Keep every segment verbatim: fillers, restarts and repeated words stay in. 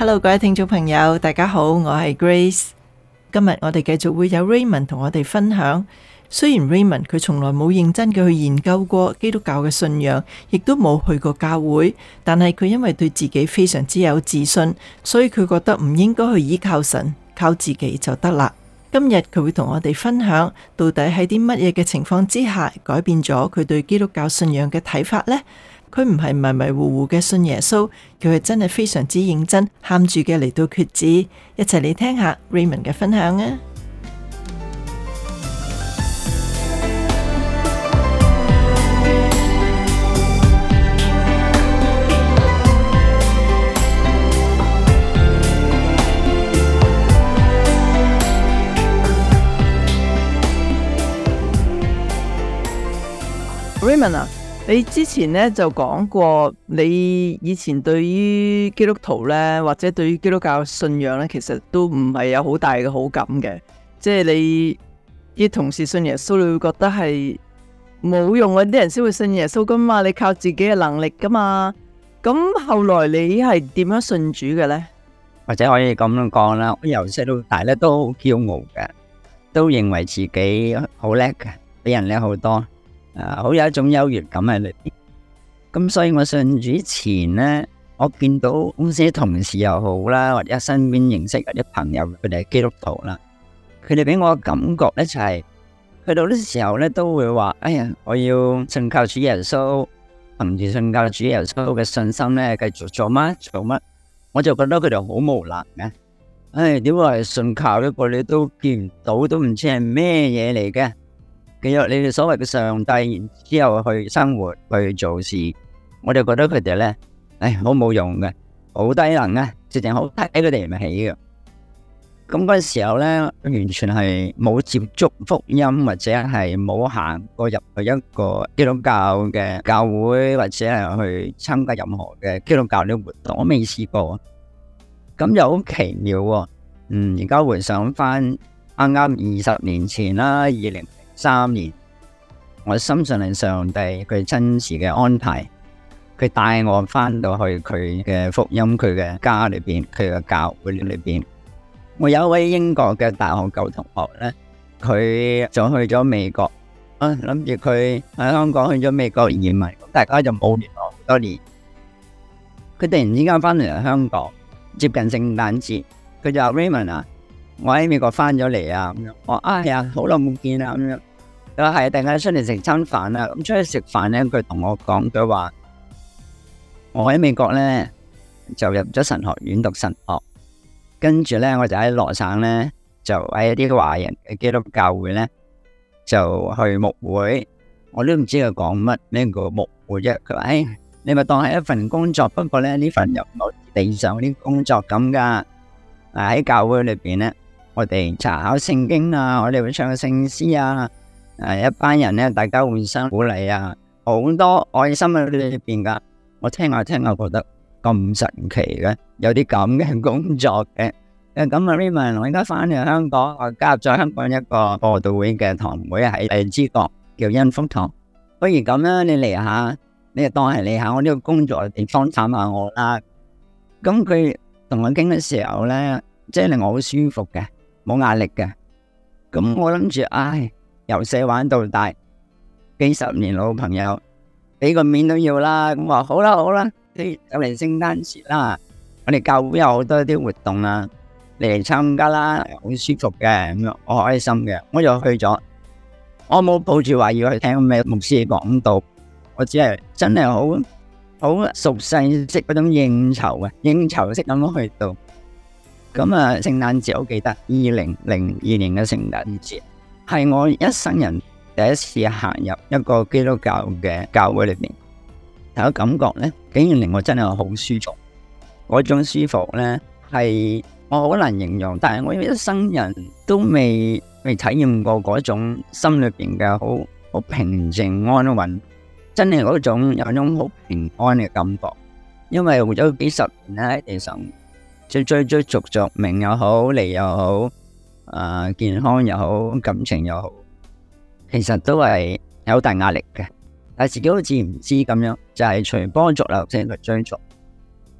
Hello， 各位聽眾朋友，大家好，我係 Grace。今日我哋繼續會有 Raymond 同我哋分享。雖然 Raymond 佢從來冇認真嘅去研究過基督教嘅信仰，亦都冇去過教會，但係佢因為對自己非常之有自信，所以佢覺得唔應該去依靠神，靠自己就得啦。今日佢會同我哋分享，到底喺啲乜嘢嘅情況之下改變咗佢對基督教信仰嘅睇法呢？佢唔係迷迷糊糊嘅信耶穌，佢係真係非常之認真，喊住嘅嚟到決志。一齊嚟聽下 Raymond 嘅分享啊！Raymond 啊，你之前咧就講過，你以前對於基督徒咧，或者對於基督教信仰咧，其實都唔係有好大嘅好感嘅。即係你啲同事信耶穌，你會覺得係冇用啊！啲人先會信耶穌噶嘛，你靠自己嘅能力噶嘛。咁後來你係點樣信主嘅咧？ 或者可以咁樣講啦，我由細到大咧都好驕傲嘅，都認為自己好叻嘅，比人叻好多。啊，好有一種優越感喺裏邊，咁所以我信主前呢，我見到公司同事又好啦，或者身邊認識嗰啲朋友，佢哋係基督徒啦，佢哋俾我嘅感覺呢就係、是，去到呢時候呢都會話，哎呀，我要信靠主耶穌，憑住信靠主耶穌嘅信心呢，繼續做乜做乜，我就覺得佢哋好無能嘅，唉，點解係信靠一個你都見唔到，都唔知係咩嘢嚟嘅？記住你哋所謂嘅上帝，然之後去生活去做事，我就覺得佢哋咧，唉，好冇用嘅，好低能啊，直情好睇佢哋唔起嘅。咁嗰時候咧，完全係冇接觸福音，或者係冇行過入去一個基督教嘅教會，或者係去參加任何嘅基督教啲活動，我未試過。咁又好奇妙喎，嗯，而家回想翻啱啱二十年前啦，二零三年，我深信係上帝佢真實嘅安排，佢帶我翻到去佢嘅福音，佢嘅家裏邊，佢嘅教會裏邊。我有一位英國嘅大學舊同學咧，佢就去咗美國，啊諗住佢喺香港去咗美國移民，大家就冇聯絡好多年。佢突然之間翻嚟嚟香港，接近聖誕節，佢就話 Raymond 啊，我喺美國翻咗嚟啊，咁樣，我啊係啊，好耐冇見啦，咁樣，佢話係，大家出嚟食餐飯啊，咁出去食飯咧，佢同我講，佢話我喺美國咧就入咗神學院讀神學，跟住咧我就喺羅省咧就喺一啲華人嘅基督教會咧就去牧會，我都唔知佢講乜咩個牧會啫，佢話誒，你咪當係一份工作，不過咧呢份又唔係地上啲工作咁噶，喺教會裏邊咧。我哋查考聖經啊，我哋會唱聖詩啊，誒，一班人咧，大家互相鼓勵啊，好多愛心喺裏邊噶。我聽下聽下，覺得咁神奇嘅，有啲咁嘅工作嘅。誒，咁啊 Raymond，我而家翻嚟香港，我加入咗香港一個播道會嘅堂會喺荔枝角，叫恩福堂。不如咁啦，你嚟下，你就當係嚟下我呢個工作嘅地方探下我啦。咁佢同我傾嘅時候咧，即係令我好舒服嘅。冇壓力嘅，咁我諗住，唉，由細玩到大，幾十年老朋友，俾個面都要啦。咁話好啦好啦，你就嚟聖誕節啦，我哋教會有好多啲活動啊，你嚟參加啦，好舒服嘅，咁樣我開心嘅，我就去咗。我冇抱住話要去聽咩牧師講道，我只係真係好好熟悉識嗰種應酬嘅，應酬式咁樣去到。咁啊，聖誕節我記得二零零二年嘅聖誕節，係我一生人第一次行入一個基督教嘅教會裏邊，有感覺咧，竟然令我真係好舒服。嗰種舒服咧，係我好難形容，但係我一生人都未未體驗過嗰種心裏邊嘅好好平靜安穩，真係嗰種有種好平安嘅感覺。因為活咗幾十年咧喺地上。追追追逐逐名又好，利又好，啊健康又好，感情又好，其實都係有好大壓力嘅。但係自己好似唔知咁樣，就係隨波逐流先去追逐。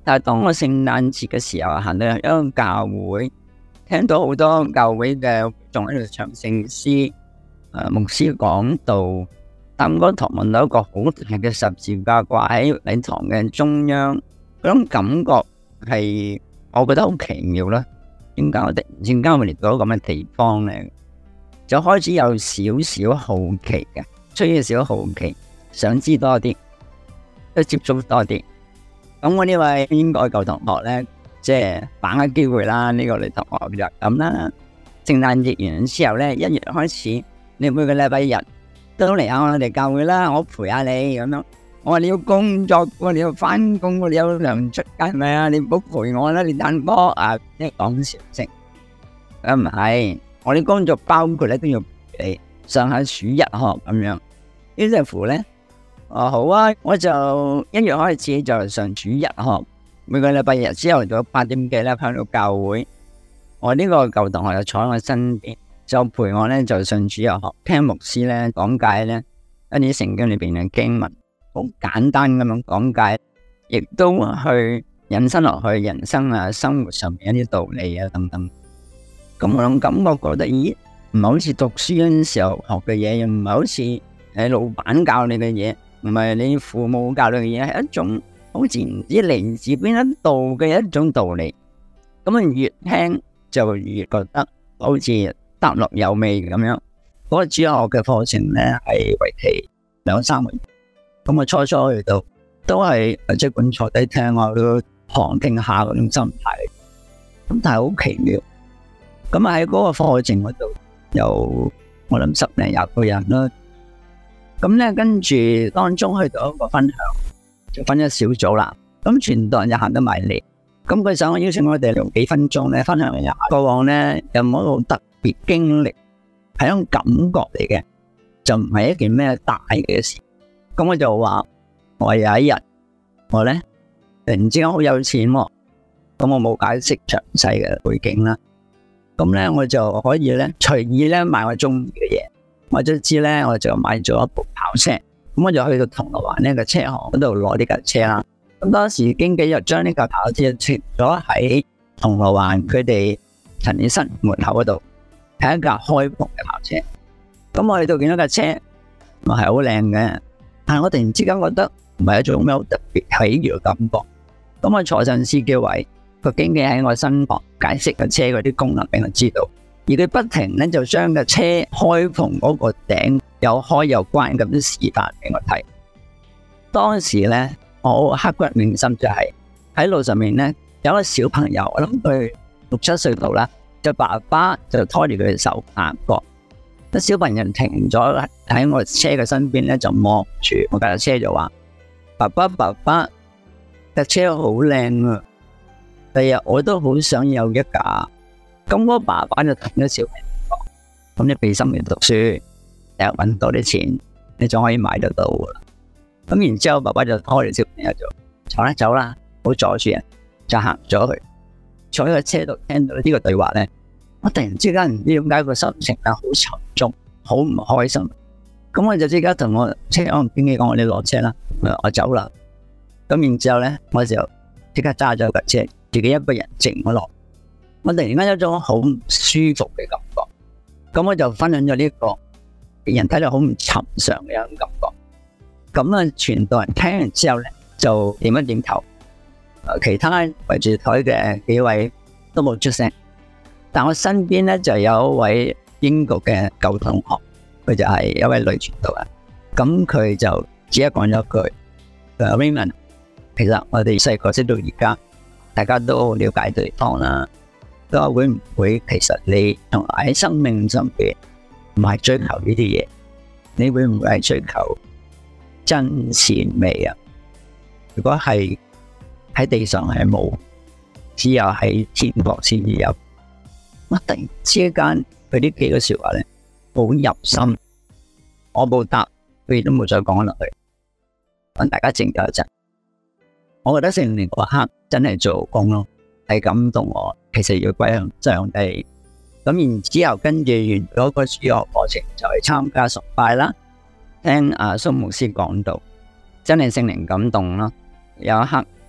但係當我聖誕節嘅時候行到一個教會，聽到好多教會嘅仲喺度唱聖詩，誒牧師講道，但嗰堂望到一個好大嘅十字架掛喺禮堂嘅中央，嗰種感覺係我覺得好奇妙啦。點解我突然之間會嚟到咁嘅地方咧？就開始有少少好奇嘅，出於少少好奇，想知多啲，都接觸多啲。咁我呢位英國舊同學咧，即係把握機會啦，呢個女同學就咁啦。聖誕節完之後咧，一月開始，你每個禮拜日都嚟下我哋教會啦，我陪下你咁樣。我話你要工作，你要翻工，你有糧出街係咪啊？你唔好陪我啦，你蛋哥啊，即係講笑聲。咁唔係，我啲工作包括咧都要陪你上下主日學咁樣。於是乎咧，哦好啊，我就一月開始就上主日學，每個禮拜日朝頭早八點幾咧返到教會。我呢個舊同學就坐喺我身邊，就陪我咧就上主日學，聽牧師咧講解咧一啲聖經裏邊嘅經文。好簡單咁樣講解，亦都去引申落去人生啊、生活上面一啲道理啊等等。咁我種感覺覺得，咦，唔係好似讀書嗰陣時候學嘅嘢，又唔係好似誒老闆教你嘅嘢，唔係你父母教你嘅嘢，係一種好似唔知嚟自邊一度嘅一種道理。咁啊，越聽就越覺得好似得落有味咁樣。嗰個主日學嘅課程咧係為期兩三個月。咁我初初去到都係即管坐低聽我都旁聽下嗰種心態，咁但係好奇妙。咁啊喺嗰個課程嗰度有我諗十零廿個人啦。咁咧跟住當中去到一個分享，就分咗小組啦。咁傳道人就行得埋嚟，咁佢想邀請我哋用幾分鐘咧分享一下過往咧有冇一個特別經歷，係一種感覺嚟嘅，就唔係一件咩大嘅事。咁我就話，我有一日我咧突然之間好有錢喎，咁我冇解釋詳細嘅背景啦。咁咧我就可以咧隨意咧買我中意嘅嘢。我就知咧我就買咗一部跑車，咁我就去到銅鑼灣呢個車行嗰度攞呢架車啦。咁當時經紀就將呢架跑車停咗喺銅鑼灣佢哋陳列室門口嗰度，係一架開篷嘅跑車。咁我去到見到架車，咪係好靚嘅。但係我突然之間覺得唔係一種咩好特別喜悅嘅感覺。咁我坐上司機位，個經紀喺我身旁解釋個車嗰啲功能俾我知道，而佢不停咧就將個車開篷嗰個頂有開有關咁樣示範俾我睇。當時咧我刻骨銘心就係喺路上面咧有一個小朋友，我諗佢六七歲度啦，就爸爸就拖住佢嘅手行過。小朋友停咗喺我車嘅身邊咧，就望住我架車就話：爸爸爸爸，架車好靚啊！第日我都好想有一架。咁我爸爸就同咗小朋友講：咁你俾心機讀書，第日搵多啲錢，你就可以買得到噶啦。咁然之後，爸爸就拖住小朋友就走啦走啦，唔好阻住人，就行咗去。坐喺個車度聽到呢個對話咧，我突然之間唔知點解個心情係好沉重，好唔開心。咁我就即刻同我車行經紀講：我哋落車啦，我走啦。咁然之後咧，我就即刻揸咗架車，自己一個人靜咗落。我突然間有一種好唔舒服嘅感覺。咁我就分享咗呢個人睇到好唔尋常嘅一種感覺。咁啊，全隊人聽完之後咧，就點一點頭。其他圍住台嘅幾位都冇出聲。但我身邊咧就有一位英國嘅舊同學，佢就係一位女傳道人。咁佢就只係講咗一句：佢話 Raymond，其實我哋細個識到而家，大家都了解對方啦。都話會唔會其實你同喺生命上邊唔係追求呢啲嘢，你會唔會係追求真善美啊？如果係喺地上係冇，只有喺天國先至有。我突然之間佢呢幾個說話咧，好入心。我冇答，佢亦都冇再講落去。等大家靜咗一陣，我覺得聖靈嗰刻真係做工咯，係感動我。其實要歸向上帝。咁然之後跟住完咗個主學課程，就係參加崇拜啦，聽阿蘇牧師講道，真係聖靈感動咯。有一刻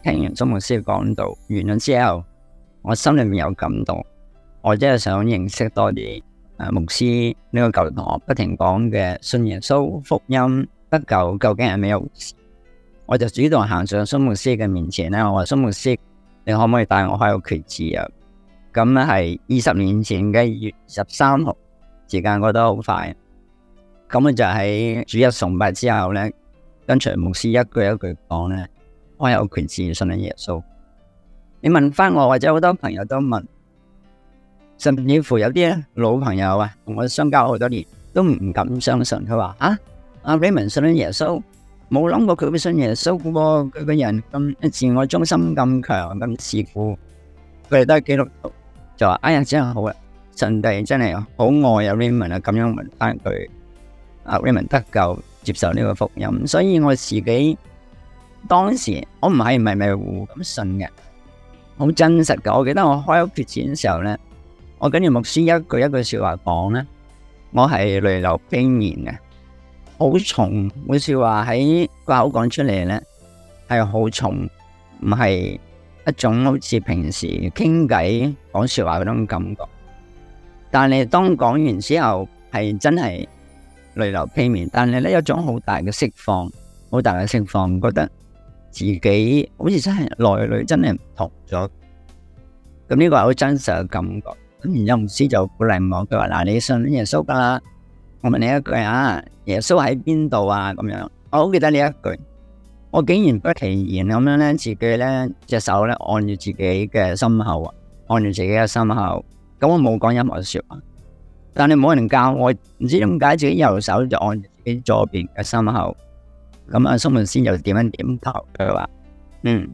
聽完蘇牧師講道完咗之後，我心裏面有感動，我真係想認識多啲誒牧師呢個舊同學不停講嘅信耶穌福音得救究竟係咩回事。我就主動行上蘇牧師嘅面前咧，我話蘇牧師，你可唔可以帶我開個決志啊？咁咧係二十年前嘅二月十三號，時間過得好快。咁我就喺主日崇拜之後咧，跟隨牧師一句一句講咧，我有決志信咗耶穌。你問翻我，或者好多朋友都問，甚至乎有啲老朋友啊，同我相交好多年，都唔敢相信。佢話啊，阿 Raymond 信咗耶穌，冇諗過佢會信耶穌嘅喎。佢個人咁自我中心咁強，咁自負，佢哋都係基督徒，就話哎呀真係好啊，上帝真係好愛阿 Raymond 啊，咁樣問翻佢，阿 Raymond 得救接受呢個福音。所以我自己當時我唔係迷迷糊咁信嘅，好真實嘅。我記得我開屋決志嘅時候咧，我跟住牧師一句一句說話講咧，我係淚流披面嘅，好重。每說話喺個口講出嚟咧，係好重，唔係一種好似平時傾偈講說話嗰種感覺。但係當講完之後，係真係淚流披面，但係咧有種好大嘅釋放，好大嘅釋放，覺得自己好似真係內裏真係唔同咗。咁呢個係好真實嘅感覺。咁然之後牧師就鼓勵我，佢話嗱，你信耶穌噶啦。我問你一句啊，耶穌喺邊度啊？咁樣，我好記得呢一句。我竟然不其然咁樣咧，自己咧隻手咧按住自己嘅心口啊，按住自己嘅心口。咁我冇講任何說話，但係冇人教我，唔知點解自己右手就按住自己左邊嘅心口。咁阿蘇牧師就點樣點頭，佢話嗯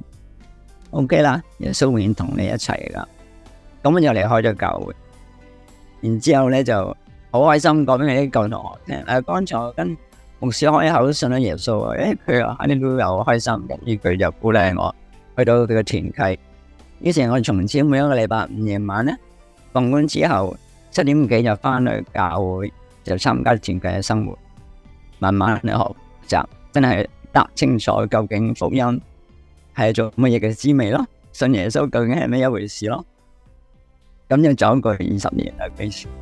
，OK 啦，耶穌永遠同你一齊噶。咁我就離開咗教會，然之後咧就好開心講俾你啲舊同學聽。誒，剛才我跟牧師開口信咗耶穌啊，誒，佢話你都有開心嘅，呢句就鼓勵我去到佢嘅團契。於是，我從此每一個禮拜五夜晚咧放工之後七點幾就翻去教會，就參加團契嘅生活，慢慢去學習，真係答清楚究竟福音係做乜嘢嘅滋味咯，信耶穌究竟係咩一回事咯。咁就走過二十年啦，幾時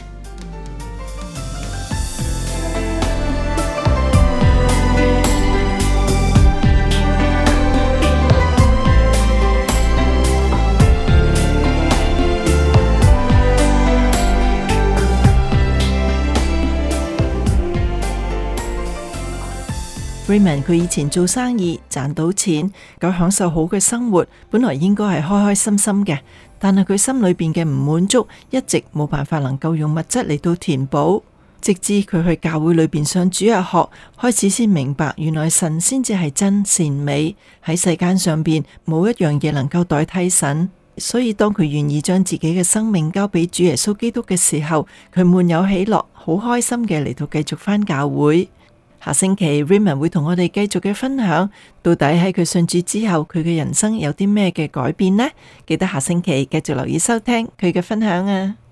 ？Raymond 佢以前做生意賺到錢，夠享受好嘅生活，本來應該係開開心心嘅。但係佢心裏邊嘅唔滿足，一直冇辦法能夠用物質嚟到填補。直至佢去教會裏邊上主日學，開始先明白，原來神先至係真善美，喺世間上邊冇一樣嘢能夠代替神。所以當佢願意將自己嘅生命交俾主耶穌基督嘅時候，佢滿有喜樂，好開心嘅嚟到繼續返教會。下星期 Raymond 會同我哋繼續嘅分享，到底喺佢信主之後，佢嘅人生有啲咩嘅改變呢？記得下星期繼續留意收聽佢嘅分享啊！